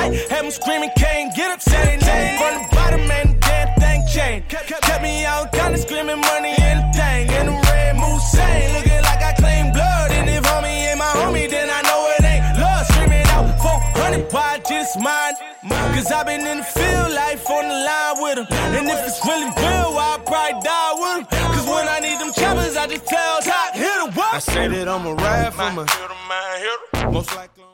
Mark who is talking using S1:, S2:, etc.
S1: night. Had them screaming, can't get up, say name. From the bottom, man, the damn thing changed. Kept me out, kinda screaming money and the thing. And the red Moussain, looking like I claim blood. And if homie ain't my homie, then I know it ain't love. Screaming out 400, why just mine? Cause I been in the field, life on the line with them. And if it's really real, I'll probably die with them. Cause when I need them choppers, I just tell Doc, hit 'em up. I say that I'ma ride for my most likely.